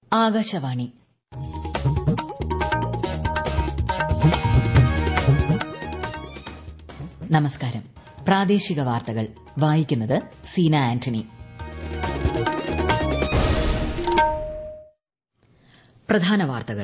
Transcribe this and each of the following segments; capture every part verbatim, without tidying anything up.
ആകാശവാണി. നമസ്കാരം. പ്രാദേശിക വാർത്തകൾ വായിക്കുന്നത് സീന ആന്റണി. പ്രധാന വാർത്തകൾ.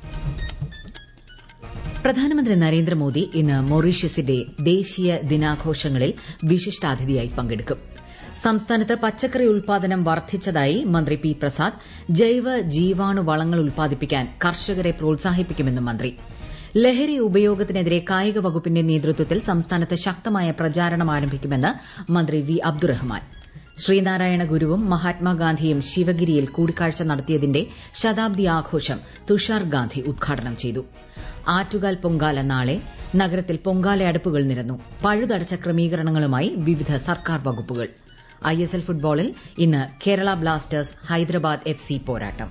പ്രധാനമന്ത്രി നരേന്ദ്രമോദി ഇന്ന് മൊറീഷ്യസിന്റെ ദേശീയ ദിനാഘോഷങ്ങളിൽ വിശിഷ്ടാതിഥിയായി പങ്കെടുക്കും. സംസ്ഥാനത്ത് പച്ചക്കറി ഉൽപാദനം വർദ്ധിച്ചതായി മന്ത്രി പി പ്രസാദ്. ജൈവ ജീവാണു വളങ്ങൾ ഉൽപ്പാദിപ്പിക്കാൻ കർഷകരെ പ്രോത്സാഹിപ്പിക്കുമെന്നും മന്ത്രി. ലഹരി ഉപയോഗത്തിനെതിരെ കായിക വകുപ്പിന്റെ നേതൃത്വത്തിൽ സംസ്ഥാനത്ത് ശക്തമായ പ്രചാരണം ആരംഭിക്കുമെന്ന് മന്ത്രി വി അബ്ദുറഹ്മാൻ. ശ്രീനാരായണ ഗുരുവും മഹാത്മാഗാന്ധിയും ശിവഗിരിയിൽ കൂടിക്കാഴ്ച നടത്തിയതിന്റെ ശതാബ്ദി ആഘോഷം തുഷാർ ഗാന്ധി ഉദ്ഘാടനം ചെയ്തു. ആറ്റുകാൽ പൊങ്കാല നാളെ. നഗരത്തിൽ പൊങ്കാല അടുപ്പുകൾ നിരന്നു. പഴുതടച്ച ക്രമീകരണങ്ങളുമായി വിവിധ സർക്കാർ വകുപ്പുകൾ. ഐ എസ് എൽ ഫുട്ബോളിൽ ഇന്ന് Kerala Blasters Hyderabad F C പോരാട്ടം.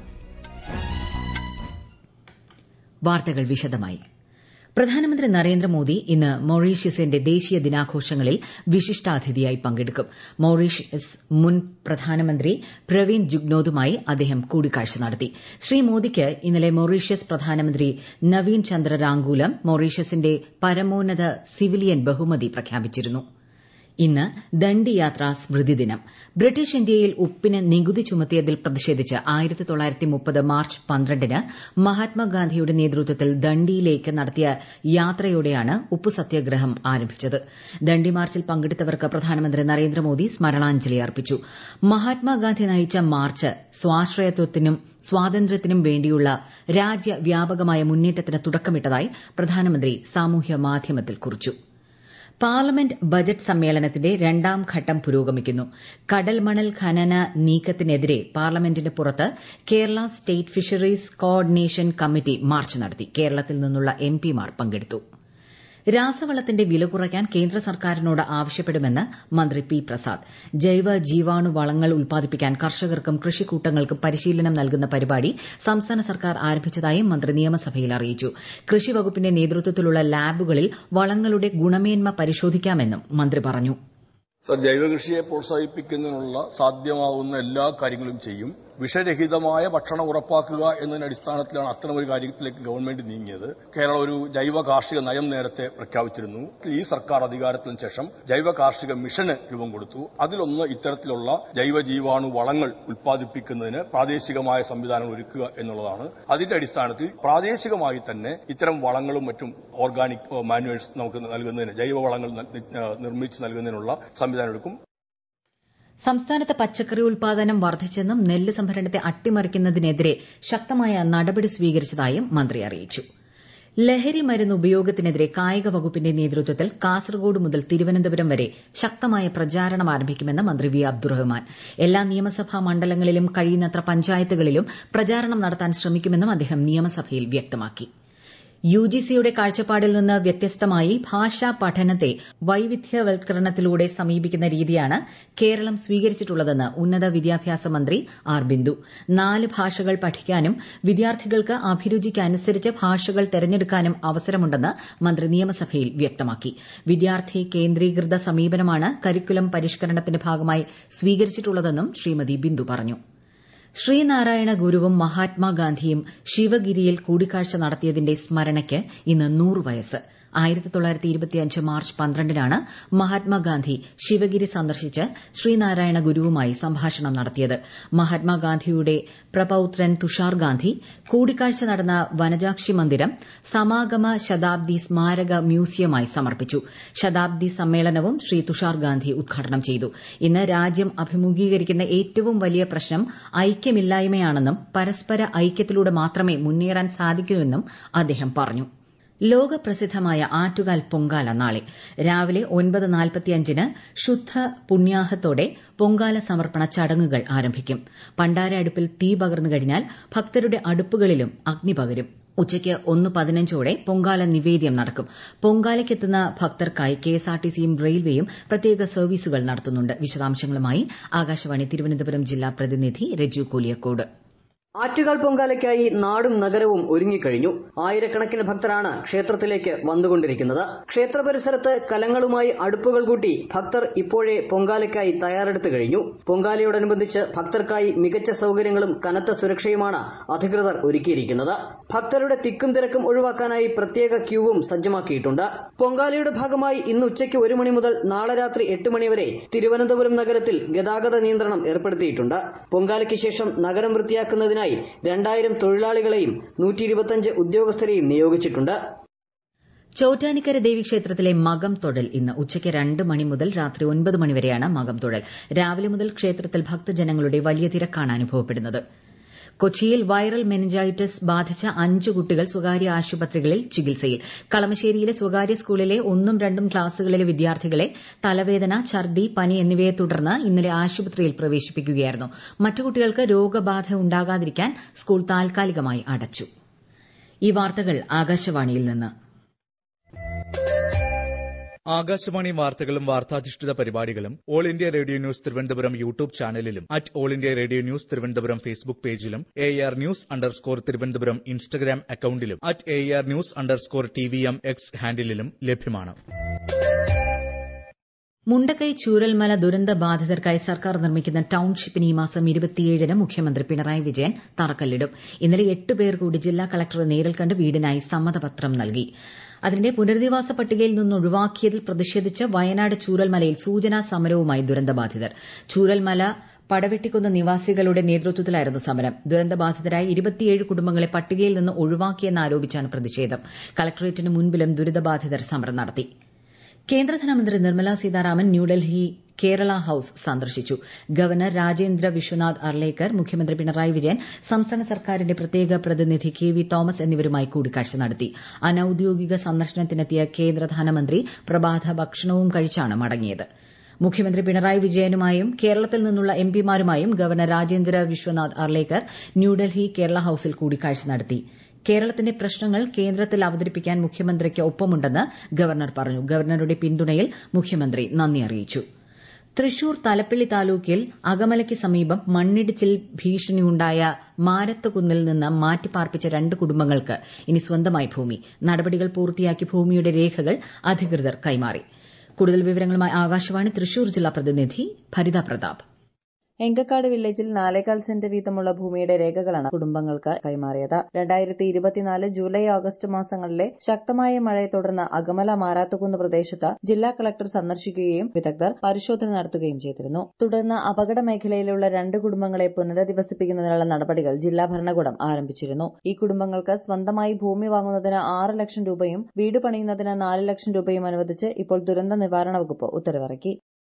വാർത്തകൾ വിശദമായി. പ്രധാനമന്ത്രി നരേന്ദ്രമോദി ഇന്ന് മൊറീഷ്യസിന്റെ ദേശീയ ദിനാഘോഷങ്ങളിൽ വിശിഷ്ടാതിഥിയായി പങ്കെടുക്കും. മൊറീഷ്യസ് മുൻ പ്രധാനമന്ത്രി പ്രവീൺ ജുഗ്നോദുമായി അദ്ദേഹം കൂടിക്കാഴ്ച നടത്തി. ശ്രീ മോദിക്ക് ഇന്നലെ മൊറീഷ്യസ് പ്രധാനമന്ത്രി നവീൻ ചന്ദ്ര റാങ്കൂലം മൊറീഷ്യസിന്റെ പരമോന്നത സിവിലിയൻ ബഹുമതി പ്രഖ്യാപിച്ചിരുന്നു. ഇന്ന് ദണ്ഡിയാത്രാ സ്മൃതി ദിനം. ബ്രിട്ടീഷ് ഇന്ത്യയിൽ ഉപ്പിന് നികുതി ചുമത്തിയതിൽ പ്രതിഷേധിച്ച് ആയിരത്തി തൊള്ളായിരത്തി മുപ്പത് മാർച്ച് പന്ത്രണ്ടിന് മഹാത്മാഗാന്ധിയുടെ നേതൃത്വത്തിൽ ദണ്ഡിയിലേക്ക് നടത്തിയ യാത്രയോടെയാണ് ഉപ്പു സത്യാഗ്രഹം ആരംഭിച്ചത്. ദണ്ഡി മാർച്ചിൽ പങ്കെടുത്തവർക്ക് പ്രധാനമന്ത്രി നരേന്ദ്രമോദി സ്മരണാഞ്ജലി അർപ്പിച്ചു. മഹാത്മാഗാന്ധി നയിച്ച മാർച്ച് സ്വാശ്രയത്വത്തിനും സ്വാതന്ത്ര്യത്തിനും വേണ്ടിയുള്ള രാജ്യവ്യാപകമായ മുന്നേറ്റത്തിന് തുടക്കമിട്ടതായി പ്രധാനമന്ത്രി സാമൂഹ്യ മാധ്യമത്തിൽ കുറിച്ചു. പാർലമെന്റ് ബജറ്റ് സമ്മേളനത്തിന്റെ രണ്ടാം ഘട്ടം പുരോഗമിക്കുന്നു. കടൽമണൽ ഖനന നീക്കത്തിനെതിരെ പാർലമെന്റിന് പുറത്ത് Kerala state fisheries coordination committee march നടത്തി. കേരളത്തിൽ നിന്നുള്ള എം പിമാർ പങ്കെടുത്തു. രാസവളത്തിന്റെ വില കുറയ്ക്കാൻ കേന്ദ്ര സർക്കാരിനോട് ആവശ്യപ്പെടുമെന്ന് മന്ത്രി പി പ്രസാദ്. ജൈവ ജീവാണു വളങ്ങൾ ഉൽപ്പാദിപ്പിക്കാൻ കർഷകർക്കും കൃഷിക്കൂട്ടങ്ങൾക്കും പരിശീലനം നൽകുന്ന പരിപാടി സംസ്ഥാന സർക്കാർ ആരംഭിച്ചതായും മന്ത്രി നിയമസഭയിൽ അറിയിച്ചു. കൃഷി വകുപ്പിന്റെ നേതൃത്വത്തിലുള്ള ലാബുകളിൽ വളങ്ങളുടെ ഗുണമേന്മ പരിശോധിക്കാമെന്നും മന്ത്രി പറഞ്ഞു. സർ, ജൈവകൃഷിയെ പ്രോത്സാഹിപ്പിക്കുന്നതിനുള്ള സാധ്യമാവുന്ന എല്ലാ കാര്യങ്ങളും ചെയ്യും. വിഷരഹിതമായ ഭക്ഷണം ഉറപ്പാക്കുക എന്നതിന്റെ അടിസ്ഥാനത്തിലാണ് അത്തരമൊരു കാര്യത്തിലേക്ക് ഗവൺമെന്റ് നീങ്ങിയത്. കേരളം ഒരു ജൈവ കാർഷിക നയം നേരത്തെ പ്രഖ്യാപിച്ചിരുന്നു. ഈ സർക്കാർ അധികാരത്തിന് ശേഷം ജൈവ കാർഷിക മിഷന് രൂപം കൊടുത്തു. അതിലൊന്ന് ഇത്തരത്തിലുള്ള ജൈവ ജീവാണു വളങ്ങൾ ഉൽപ്പാദിപ്പിക്കുന്നതിന് പ്രാദേശികമായ സംവിധാനം ഒരുക്കുക എന്നുള്ളതാണ്. അതിന്റെ അടിസ്ഥാനത്തിൽ പ്രാദേശികമായി തന്നെ ഇത്തരം വളങ്ങളും മറ്റും ഓർഗാനിക് മാനുവൽസ് നമുക്ക് നൽകുന്നതിന്, ജൈവ വളങ്ങൾ നിർമ്മിച്ച് നൽകുന്നതിനുള്ള സംവിധാനം എടുക്കും. സംസ്ഥാനത്ത് പച്ചക്കറി ഉൽപാദനം വർദ്ധിച്ചെന്നും നെല്ല് സംഭരണത്തെ അട്ടിമറിക്കുന്നതിനെതിരെ ശക്തമായ നടപടി സ്വീകരിച്ചതായും മന്ത്രി അറിയിച്ചു. ലഹരി മരുന്ന് ഉപയോഗത്തിനെതിരെ കായിക വകുപ്പിന്റെ നേതൃത്വത്തിൽ കാസർഗോഡ് മുതൽ തിരുവനന്തപുരം വരെ ശക്തമായ പ്രചാരണം ആരംഭിക്കുമെന്ന് മന്ത്രി വി അബ്ദുറഹ്മാൻ. എല്ലാ നിയമസഭാ മണ്ഡലങ്ങളിലും കഴിയുന്നത്ര പഞ്ചായത്തുകളിലും പ്രചാരണം നടത്താൻ ശ്രമിക്കുമെന്നും അദ്ദേഹം നിയമസഭയിൽ വ്യക്തമാക്കി. യുജിസിയുടെ കാഴ്ചപ്പാടിൽ നിന്ന് വ്യത്യസ്തമായി ഭാഷാ പഠനത്തെ വൈവിധ്യവൽക്കരണത്തിലൂടെ സമീപിക്കുന്ന രീതിയാണ് കേരളം സ്വീകരിച്ചിട്ടുള്ളതെന്ന് ഉന്നത വിദ്യാഭ്യാസ മന്ത്രി ആർ ബിന്ദു. നാല് ഭാഷകൾ പഠിക്കാനും വിദ്യാർത്ഥികൾക്ക് അഭിരുചിക്ക് അനുസരിച്ച് ഭാഷകൾ തെരഞ്ഞെടുക്കാനും അവസരമുണ്ടെന്ന് മന്ത്രി നിയമസഭയിൽ വ്യക്തമാക്കി. വിദ്യാർത്ഥി കേന്ദ്രീകൃത സമീപനമാണ് കരിക്കുലം പരിഷ്കരണത്തിന്റെ ഭാഗമായി സ്വീകരിച്ചിട്ടുള്ളതെന്നും ശ്രീമതി ബിന്ദു പറഞ്ഞു. ശ്രീനാരായണ ഗുരുവും മഹാത്മാഗാന്ധിയും ശിവഗിരിയിൽ കൂടിക്കാഴ്ച നടത്തിയതിന്റെ സ്മരണയ്ക്ക് ഇന്ന് നൂറ് വയസ്സ്. ആയിരത്തി തൊള്ളായിരത്തി ഇരുപത്തിയഞ്ച് മാർച്ച് പന്ത്രണ്ടിനാണ് മഹാത്മാഗാന്ധി ശിവഗിരി സന്ദർശിച്ച് ശ്രീനാരായണ ഗുരുവുമായി സംഭാഷണം നടത്തിയത്. മഹാത്മാഗാന്ധിയുടെ പ്രപൌത്രൻ തുഷാർ ഗാന്ധി കൂടിക്കാഴ്ച നടന്ന വനജാക്ഷി മന്ദിരം സമാഗമ ശതാബ്ദി സ്മാരക മ്യൂസിയമായി സമർപ്പിച്ചു. ശതാബ്ദി സമ്മേളനവും ശ്രീ തുഷാർ ഗാന്ധി ഉദ്ഘാടനം ചെയ്തു. ഇന്ന് രാജ്യം അഭിമുഖീകരിക്കുന്ന ഏറ്റവും വലിയ പ്രശ്നം ഐക്യമില്ലായ്മയാണെന്നും പരസ്പര ഐക്യത്തിലൂടെ മാത്രമേ മുന്നേറാൻ സാധിക്കൂവെന്നും അദ്ദേഹം പറഞ്ഞു. ലോകപ്രസിദ്ധമായ ആറ്റുകാൽ പൊങ്കാല നാളെ രാവിലെ ഒൻപത് നാൽപ്പത്തിയഞ്ചിന് ശുദ്ധ പുണ്യാഹത്തോടെ പൊങ്കാല സമർപ്പണ ചടങ്ങുകൾ ആരംഭിക്കും. പണ്ടാര അടുപ്പിൽ തീ പകർന്നു കഴിഞ്ഞാൽ ഭക്തരുടെ അടുപ്പുകളിലും അഗ്നി പകരും. ഉച്ചയ്ക്ക് ഒന്ന് പതിനഞ്ചോടെ പൊങ്കാല നിവേദ്യം നടക്കും. പൊങ്കാലയ്ക്കെത്തുന്ന ഭക്തർക്കായി കെഎസ്ആർടിസിയും റെയിൽവേയും പ്രത്യേക സർവീസുകൾ നടത്തുന്നുണ്ട്. വിശദാംശങ്ങളുമായി ആകാശവാണി തിരുവനന്തപുരം ജില്ലാ പ്രതിനിധി രജു കൂലിയക്കോട്. ആറ്റുകാൽ പൊങ്കാലയ്ക്കായി നാടും നഗരവും ഒരുങ്ങിക്കഴിഞ്ഞു. ആയിരക്കണക്കിന് ഭക്തരാണ് ക്ഷേത്രത്തിലേക്ക് വന്നുകൊണ്ടിരിക്കുന്നത്. ക്ഷേത്ര പരിസരത്ത് കലങ്ങളുമായി അടുപ്പുകൾ കൂട്ടി ഭക്തർ ഇപ്പോഴേ പൊങ്കാലയ്ക്കായി തയ്യാറെടുത്തു കഴിഞ്ഞു. പൊങ്കാലയോടനുബന്ധിച്ച് ഭക്തർക്കായി മികച്ച സൗകര്യങ്ങളും കനത്ത സുരക്ഷയുമാണ് അധികൃതർ ഒരുക്കിയിരിക്കുന്നത്. ഭക്തരുടെ തിക്കും തിരക്കും ഒഴിവാക്കാനായി പ്രത്യേക ക്യൂവും സജ്ജമാക്കിയിട്ടുണ്ട്. പൊങ്കാലയുടെ ഭാഗമായി ഇന്ന് ഉച്ചയ്ക്ക് ഒരു മണി മുതൽ നാളെ രാത്രി എട്ട് മണി വരെ തിരുവനന്തപുരം നഗരത്തിൽ ഗതാഗത നിയന്ത്രണം ഏർപ്പെടുത്തിയിട്ടുണ്ട്. പൊങ്കാലയ്ക്ക് ശേഷം നഗരം വൃത്തിയാക്കുന്നതിനായി രണ്ടായിരം തൊഴിലാളികളെയും നൂറ്റി ഇരുപത്തിയഞ്ച് ഉദ്യോഗസ്ഥരെയും നിയോഗിച്ചിട്ടുണ്ട്. ചോറ്റാനിക്കര ദേവീക്ഷേത്രത്തിലെ മകം തൊഴൽ ഇന്ന് ഉച്ചയ്ക്ക് രണ്ട് മണി മുതൽ രാത്രി ഒൻപത് മണിവരെയാണ് മകം തൊഴൽ. രാവിലെ മുതൽ ക്ഷേത്രത്തിൽ ഭക്തജനങ്ങളുടെ വലിയ തിരക്കാണ് അനുഭവപ്പെടുന്നത്. കൊച്ചിയിൽ വൈറൽ മെനിഞ്ചൈറ്റിസ് ബാധിച്ച അഞ്ച് കുട്ടികൾ സ്വകാര്യ ആശുപത്രികളിൽ ചികിത്സയിൽ. കളമശ്ശേരിയിലെ സ്വകാര്യ സ്കൂളിലെ ഒന്നും രണ്ടും ക്ലാസുകളിലെ വിദ്യാർത്ഥികളെ തലവേദന, ഛർദി, പനി എന്നിവയെ തുടർന്ന് ഇന്നലെ ആശുപത്രിയിൽ പ്രവേശിപ്പിക്കുകയായിരുന്നു. മറ്റു കുട്ടികൾക്ക് രോഗബാധ ഉണ്ടാകാതിരിക്കാൻ സ്കൂൾ താൽക്കാലികമായി അടച്ചു. ഈ വാർത്തകൾ ആകാശവാണിയിൽ നിന്ന്. ആകാശവാണി വാർത്തകളും വാർത്താധിഷ്ഠിത പരിപാടികളും all India radio news Thiruvananthapuram YouTube ചാനലിലും at all India radio news Thiruvananthapuram Facebook പേജിലും A R news underscore Thiruvananthapuram Instagram അക്കൌണ്ടിലും at A R news underscore T V M X ഹാൻഡിലും ലഭ്യമാണ്. മുണ്ടക്കൈ ചൂരൽമല ദുരന്ത ബാധിതർക്കായി സർക്കാർ നിർമ്മിക്കുന്ന ടൌൺഷിപ്പിന് ഈ മാസം ഇരുപത്തിയേഴിന് മുഖ്യമന്ത്രി പിണറായി വിജയൻ തറക്കല്ലിടും. ഇന്നലെ എട്ട് പേർ കൂടി ജില്ലാ കളക്ടറെ നേരിൽ കണ്ട് വീടിനായി സമ്മതപത്രം നൽകി. അതിനിടെ പുനരധിവാസ പട്ടികയിൽ നിന്ന് ഒഴിവാക്കിയതിൽ പ്രതിഷേധിച്ച് വയനാട് ചൂരൽമലയിൽ സൂചനാ സമരവുമായി ദുരന്തബാധിതർ. ചൂരൽമല പടവെട്ടിക്കുന്ന് നിവാസികളുടെ നേതൃത്വത്തിലായിരുന്നു സമരം. ദുരന്തബാധിതരായ ഇരുപത്തിയേഴ് കുടുംബങ്ങളെ പട്ടികയിൽ നിന്ന് ഒഴിവാക്കിയെന്നാരോപിച്ചാണ് പ്രതിഷേധം. കളക്ടറേറ്റിന് മുൻപിലും ദുരിതബാധിതർ സമരം നടത്തി. കേന്ദ്ര ധനമന്ത്രി നിർമ്മല സീതാരാമൻ ന്യൂഡൽഹി കേരള ഹൌസ് സന്ദർശിച്ചു. ഗവർണർ രാജേന്ദ്ര വിശ്വനാഥ് അർലേക്കർ, മുഖ്യമന്ത്രി പിണറായി വിജയൻ, സംസ്ഥാന സർക്കാരിന്റെ പ്രത്യേക പ്രതിനിധി കെ വി തോമസ് എന്നിവരുമായി കൂടിക്കാഴ്ച നടത്തി. അനൌദ്യോഗിക സന്ദർശനത്തിനെത്തിയ കേന്ദ്ര ധനമന്ത്രി പ്രഭാത ഭക്ഷണവും കഴിച്ചാണ് മടങ്ങിയത്. മുഖ്യമന്ത്രി പിണറായി വിജയനുമായും കേരളത്തിൽ നിന്നുള്ള എംപിമാരുമായും ഗവർണർ രാജേന്ദ്ര വിശ്വനാഥ് അർലേക്കർ ന്യൂഡൽഹി കേരള ഹൌസിൽ കൂടിക്കാഴ്ച നടത്തി. കേരളത്തിന്റെ പ്രശ്നങ്ങൾ കേന്ദ്രത്തിൽ അവതരിപ്പിക്കാൻ മുഖ്യമന്ത്രിക്ക് ഒപ്പമുണ്ടെന്ന് ഗവർണർ പറഞ്ഞു. ഗവർണറുടെ പിന്തുണയിൽ മുഖ്യമന്ത്രി നന്ദി അറിയിച്ചു. തൃശൂർ തലപ്പിള്ളി താലൂക്കിൽ അകമലയ്ക്ക് സമീപം മണ്ണിടിച്ചിൽ ഭീഷണിയുണ്ടായ മാരത്തുകുന്നിൽ നിന്ന് മാറ്റിപ്പാർപ്പിച്ച രണ്ട് കുടുംബങ്ങൾക്ക് ഇനി സ്വന്തമായി ഭൂമി. നടപടികൾ പൂർത്തിയാക്കി ഭൂമിയുടെ രേഖകൾ അധികൃതർ കൈമാറി. കൂടുതൽ വിവരങ്ങളുമായി ആകാശവാണി തൃശൂർ ജില്ലാ പ്രതിനിധി ഭരിത പ്രതാപ്. എങ്കക്കാട് വില്ലേജിൽ നാലേകാൽ സെന്റ് വീതമുള്ള ഭൂമിയുടെ രേഖകളാണ് കുടുംബങ്ങൾക്ക് കൈമാറിയത്. രണ്ടായിരത്തി ഇരുപത്തിനാല് ജൂലൈ ഓഗസ്റ്റ് മാസങ്ങളിലെ ശക്തമായ മഴയെ തുടർന്ന് അകമല മാരാത്തുകുന്ന് പ്രദേശത്ത് ജില്ലാ കളക്ടർ സന്ദർശിക്കുകയും വിദഗ്ധർ പരിശോധന നടത്തുകയും ചെയ്തിരുന്നു. തുടർന്ന് അപകട മേഖലയിലുള്ള രണ്ട് കുടുംബങ്ങളെ പുനരധിവസിപ്പിക്കുന്നതിനുള്ള നടപടികൾ ജില്ലാ ഭരണകൂടം ആരംഭിച്ചിരുന്നു. ഈ കുടുംബങ്ങൾക്ക് സ്വന്തമായി ഭൂമി വാങ്ങുന്നതിന് ആറ് ലക്ഷം രൂപയും വീട് പണിയുന്നതിന് നാല് ലക്ഷം രൂപയും അനുവദിച്ച് ഇപ്പോൾ ദുരന്ത നിവാരണ വകുപ്പ് ഉത്തരവിറക്കി.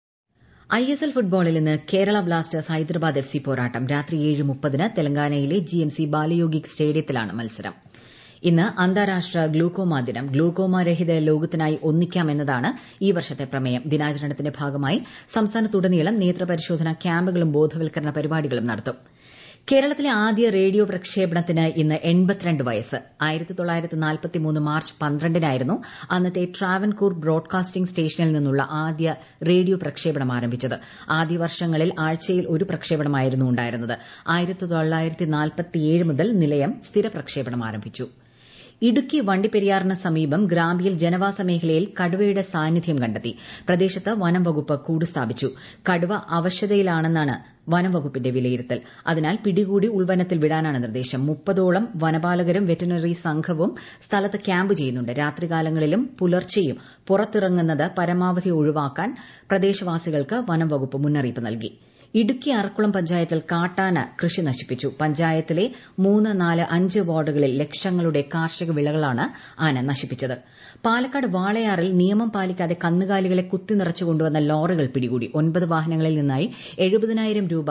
ഐ എസ് എൽ ഫുട്ബോളിൽ ഇന്ന് Kerala Blasters Hyderabad F C പോരാട്ടം. രാത്രി ഏഴ് മുപ്പതിന് തെലങ്കാനയിലെ ജി എം സി ബാലയോഗിക് സ്റ്റേഡിയത്തിലാണ് മത്സരം. ഇന്ന് അന്താരാഷ്ട്ര ഗ്ലൂക്കോമ ദിനം. ഗ്ലൂക്കോമ രഹിത ലോകത്തിനായി ഒന്നിക്കാമെന്നതാണ് ഈ വർഷത്തെ പ്രമേയം. ദിനാചരണത്തിന്റെ ഭാഗമായി സംസ്ഥാനത്തുടനീളം നേത്രപരിശോധന ക്യാമ്പുകളും ബോധവൽക്കരണ പരിപാടികളും നടത്തും. കേരളത്തിലെ ആദ്യ റേഡിയോ പ്രക്ഷേപണത്തിന് ഇന്ന് എൺപത്തിരണ്ട് വയസ്സ്. ആയിരത്തി തൊള്ളായിരത്തി നാൽപ്പത്തിമൂന്ന് മാർച്ച് പന്ത്രണ്ടിനായിരുന്നു അന്നത്തെ ട്രാവൻകൂർ ബ്രോഡ്കാസ്റ്റിംഗ് സ്റ്റേഷനിൽ നിന്നുള്ള ആദ്യ റേഡിയോ പ്രക്ഷേപണം ആരംഭിച്ചത്. ആദ്യ വർഷങ്ങളിൽ ആഴ്ചയിൽ ഒരു പ്രക്ഷേപണമായിരുന്നു ഉണ്ടായിരുന്നത്. ആയിരത്തി തൊള്ളായിരത്തി നാൽപ്പത്തിയേഴ് മുതൽ നിലയം സ്ഥിര പ്രക്ഷേപണം ആരംഭിച്ചു. ഇടുക്കി വണ്ടിപ്പെരിയാറിന് സമീപം ഗ്രാമ്പിയിൽ ജനവാസ മേഖലയിൽ കടുവയുടെ സാന്നിധ്യം കണ്ടെത്തി. പ്രദേശത്ത് വനം വകുപ്പ് കൂട് സ്ഥാപിച്ചു. കടുവ അവശതയിലാണെന്നാണ് വനം വകുപ്പിന്റെ വിലയിരുത്തൽ. അതിനാൽ പിടികൂടി ഉൾവനത്തിൽ വിടാനാണ് നിർദ്ദേശം. മുപ്പതോളം വനപാലകരും വെറ്ററിനറി സംഘവും സ്ഥലത്ത് ക്യാമ്പ് ചെയ്യുന്നുണ്ട്. രാത്രികാലങ്ങളിലും പുലർച്ചെയും പുറത്തിറങ്ങുന്നത് പരമാവധി ഒഴിവാക്കാൻ പ്രദേശവാസികൾക്ക് വനം വകുപ്പ് മുന്നറിയിപ്പ് നൽകി. ഇടുക്കി അറക്കുളം പഞ്ചായത്തിൽ കാട്ടാന കൃഷി നശിപ്പിച്ചു. പഞ്ചായത്തിലെ മൂന്ന് നാല് അഞ്ച് വാർഡുകളിൽ ലക്ഷങ്ങളുടെ കാർഷിക വിളകളാണ് ആന നശിപ്പിച്ചത്. പാലക്കാട് വാളയാറിൽ നിയമം പാലിക്കാതെ കന്നുകാലികളെ കുത്തിനിറച്ചു കൊണ്ടുവന്ന ലോറികൾ പിടികൂടി. ഒൻപത് വാഹനങ്ങളിൽ നിന്നായി എഴുപതിനായിരം രൂപ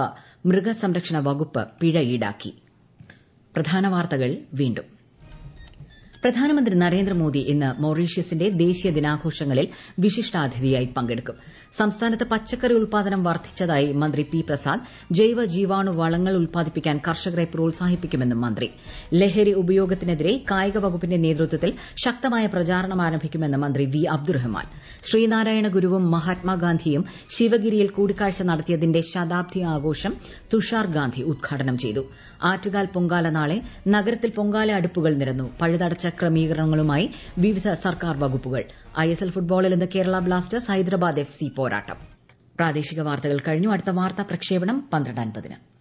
മൃഗസംരക്ഷണ വകുപ്പ് പിഴ ഈടാക്കി. പ്രധാന വാർത്തകൾ വീണ്ടും. പ്രധാനമന്ത്രി നരേന്ദ്രമോദി ഇന്ന് മൌറീഷ്യസിന്റെ ദേശീയ ദിനാഘോഷങ്ങളിൽ വിശിഷ്ടാതിഥിയായി പങ്കെടുക്കും സംസ്ഥാനത്ത് പച്ചക്കറി ഉൽപാദനം വർദ്ധിച്ചതായി മന്ത്രി പി പ്രസാദ് ജൈവ ജീവാണു വളങ്ങൾ ഉൽപ്പാദിപ്പിക്കാൻ കർഷകരെ പ്രോത്സാഹിപ്പിക്കുമെന്നും മന്ത്രി ലഹരി ഉപയോഗത്തിനെതിരെ കായിക വകുപ്പിന്റെ നേതൃത്വത്തിൽ ശക്തമായ പ്രചാരണം ആരംഭിക്കുമെന്ന് മന്ത്രി വി അബ്ദുറഹ്മാൻ ശ്രീനാരായണ ഗുരുവും മഹാത്മാഗാന്ധിയും ശിവഗിരിയിൽ കൂടിക്കാഴ്ച നടത്തിയതിന്റെ ശതാബ്ദി ആഘോഷം തുഷാർ ഗാന്ധി ഉദ്ഘാടനം ചെയ്തു ആറ്റുകാൽ പൊങ്കാല നാളെ നഗരത്തിൽ പൊങ്കാല അടുപ്പുകൾ നിരന്നു പഴുതടച്ച ക്രമീകരണങ്ങളുമായി വിവിധ സർക്കാർ വകുപ്പുകൾ ഐഎസ്എൽ ഫുട്ബോളിൽ ഇന്ന് Kerala Blasters Hyderabad F C പോരാട്ടം പ്രാദേശിക വാർത്തകൾ കഴിഞ്ഞു അടുത്ത വാർത്താ പ്രക്ഷേപണം പന്ത്രണ്ട് അൻപതിന്